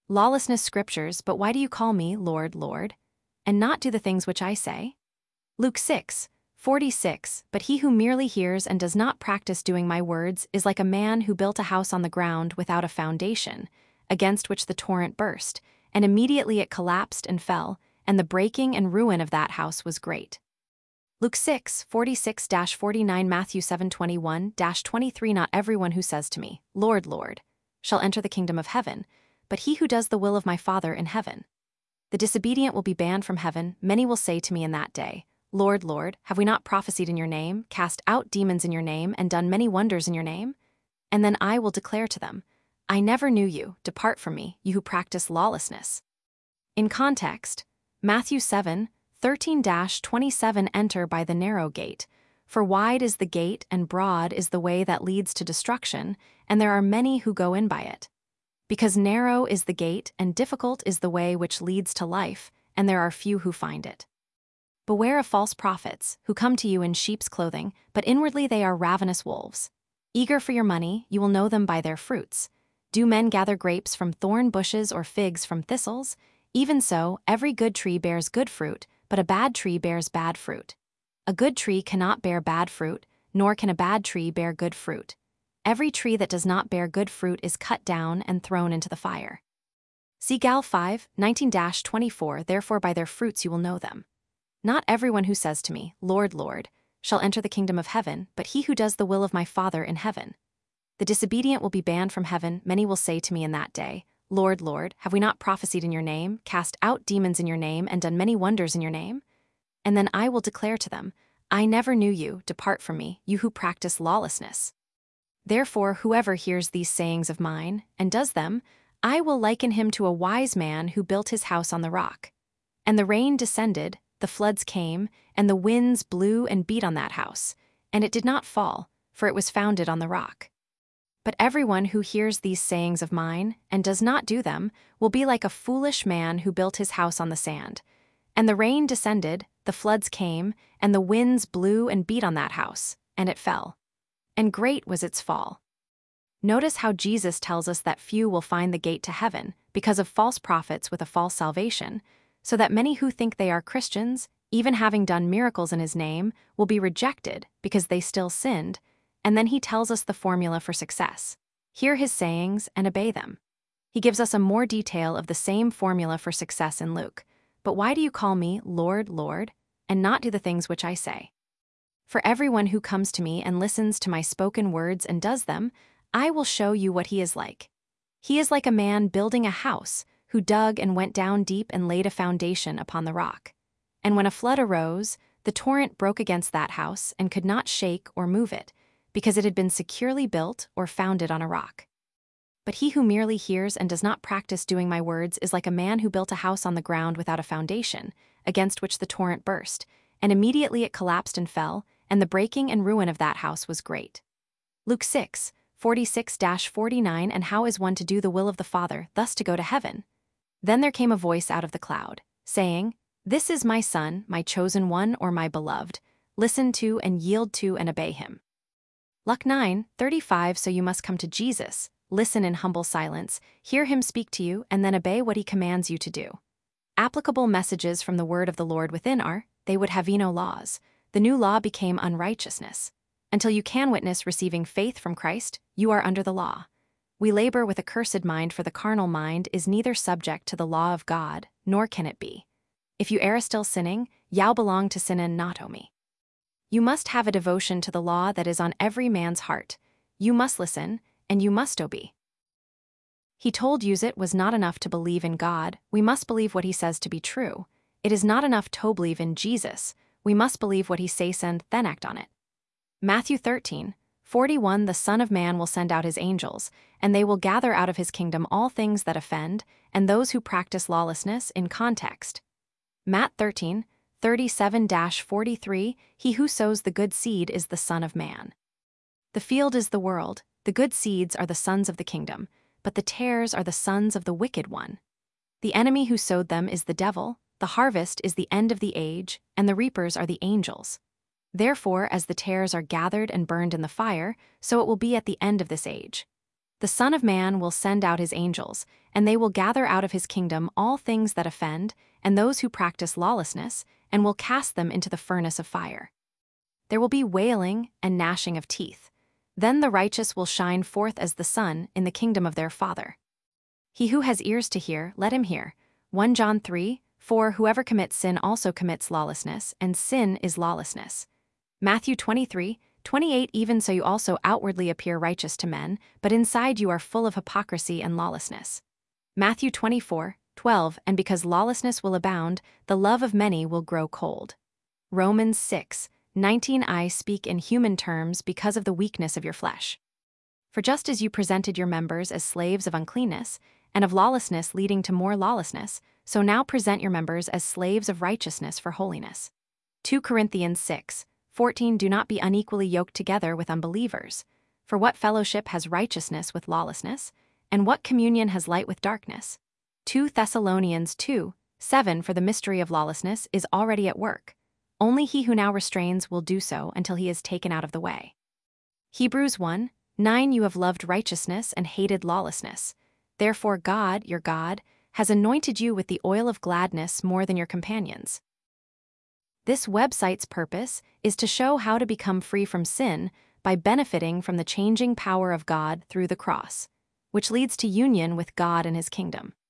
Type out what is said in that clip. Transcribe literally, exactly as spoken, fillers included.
lawlessness scriptures, but why do you call me Lord, Lord, and not do the things which I say? Luke six forty-six. But he who merely hears and does not practice doing my words is like a man who built a house on the ground without a foundation, against which the torrent burst, and immediately it collapsed and fell, and the breaking and ruin of that house was great. Luke six forty-six to forty-nine. Matthew seven twenty-one to twenty-three. Not everyone who says to me, Lord, Lord, shall enter the kingdom of heaven, but he who does the will of my Father in heaven. The disobedient will be banned from heaven. Many will say to me in that day, Lord, Lord, have we not prophesied in your name, cast out demons in your name, and done many wonders in your name? And then I will declare to them, I never knew you, depart from me, you who practice lawlessness. In context, Matthew seven thirteen to twenty-seven. Enter by the narrow gate, for wide is the gate and broad is the way that leads to destruction, and there are many who go in by it. Because narrow is the gate and difficult is the way which leads to life, and there are few who find it. Beware of false prophets, who come to you in sheep's clothing, but inwardly they are ravenous wolves. Eager for your money, you will know them by their fruits. Do men gather grapes from thorn bushes or figs from thistles? Even so, every good tree bears good fruit, but a bad tree bears bad fruit. A good tree cannot bear bad fruit, nor can a bad tree bear good fruit. Every tree that does not bear good fruit is cut down and thrown into the fire. See Gal five nineteen to twenty-four. Therefore by their fruits you will know them. Not everyone who says to me, Lord, Lord, shall enter the kingdom of heaven, but he who does the will of my Father in heaven. The disobedient will be banned from heaven. Many will say to me in that day, Lord, Lord, have we not prophesied in your name, cast out demons in your name, and done many wonders in your name? And then I will declare to them, I never knew you, depart from me, you who practice lawlessness. Therefore whoever hears these sayings of mine, and does them, I will liken him to a wise man who built his house on the rock. And the rain descended, the floods came, and the winds blew and beat on that house, and it did not fall, for it was founded on the rock. But everyone who hears these sayings of mine, and does not do them, will be like a foolish man who built his house on the sand. And the rain descended, the floods came, and the winds blew and beat on that house, and it fell. And great was its fall. Notice how Jesus tells us that few will find the gate to heaven because of false prophets with a false salvation, so that many who think they are Christians, even having done miracles in his name, will be rejected because they still sinned, and then he tells us the formula for success. Hear his sayings and obey them. He gives us a more detail of the same formula for success in Luke. But why do you call me Lord, Lord, and not do the things which I say? For everyone who comes to me and listens to my spoken words and does them, I will show you what he is like. He is like a man building a house, who dug and went down deep and laid a foundation upon the rock. And when a flood arose, the torrent broke against that house and could not shake or move it, because it had been securely built or founded on a rock. But he who merely hears and does not practice doing my words is like a man who built a house on the ground without a foundation, against which the torrent burst, and immediately it collapsed and fell, and the breaking and ruin of that house was great. Luke six forty-six to forty-nine. And how is one to do the will of the Father, thus to go to heaven? Then there came a voice out of the cloud, saying, This is my Son, my chosen one, or my beloved. Listen to and yield to and obey him. Luke nine thirty-five. So you must come to Jesus, listen in humble silence, hear him speak to you, and then obey what he commands you to do. Applicable messages from the word of the Lord within are, they would have no laws. The new law became unrighteousness. Until you can witness receiving faith from Christ, you are under the law. We labor with a cursed mind, for the carnal mind is neither subject to the law of God, nor can it be. If you err still sinning, you belong to sin and not me. You must have a devotion to the law that is on every man's heart. You must listen, and you must obey. He told you it was not enough to believe in God, we must believe what he says to be true. It is not enough to believe in Jesus, we must believe what he says and then act on it. Matthew thirteen forty-one. The Son of Man will send out his angels, and they will gather out of his kingdom all things that offend, and those who practice lawlessness. In context, Matt thirteen thirty-seven to forty-three. He who sows the good seed is the Son of Man. The field is the world, the good seeds are the sons of the kingdom, but the tares are the sons of the wicked one. The enemy who sowed them is the devil, the harvest is the end of the age, and the reapers are the angels. Therefore, as the tares are gathered and burned in the fire, so it will be at the end of this age. The The Son of Man will send out his angels, and they will gather out of his kingdom all things that offend, and those who practice lawlessness, and will cast them into the furnace of fire. There will be wailing and gnashing of teeth. Then the righteous will shine forth as the sun in the kingdom of their Father. He who has ears to hear, let him hear. First John three, four Whoever commits sin also commits lawlessness, and sin is lawlessness. Matthew twenty-three, twenty-eight Even so you also outwardly appear righteous to men, but inside you are full of hypocrisy and lawlessness. Matthew twenty-four, twelve And because lawlessness will abound, the love of many will grow cold. Romans six, nineteen I speak in human terms because of the weakness of your flesh. For just as you presented your members as slaves of uncleanness, and of lawlessness leading to more lawlessness, so now present your members as slaves of righteousness for holiness. Second Corinthians six, fourteen Do not be unequally yoked together with unbelievers. For what fellowship has righteousness with lawlessness? And what communion has light with darkness? Second Thessalonians two, seven For the mystery of lawlessness is already at work. Only he who now restrains will do so until he is taken out of the way. Hebrews one, nine You have loved righteousness and hated lawlessness. Therefore God, your God, has anointed you with the oil of gladness more than your companions. This website's purpose is to show how to become free from sin by benefiting from the changing power of God through the cross, which leads to union with God and his kingdom.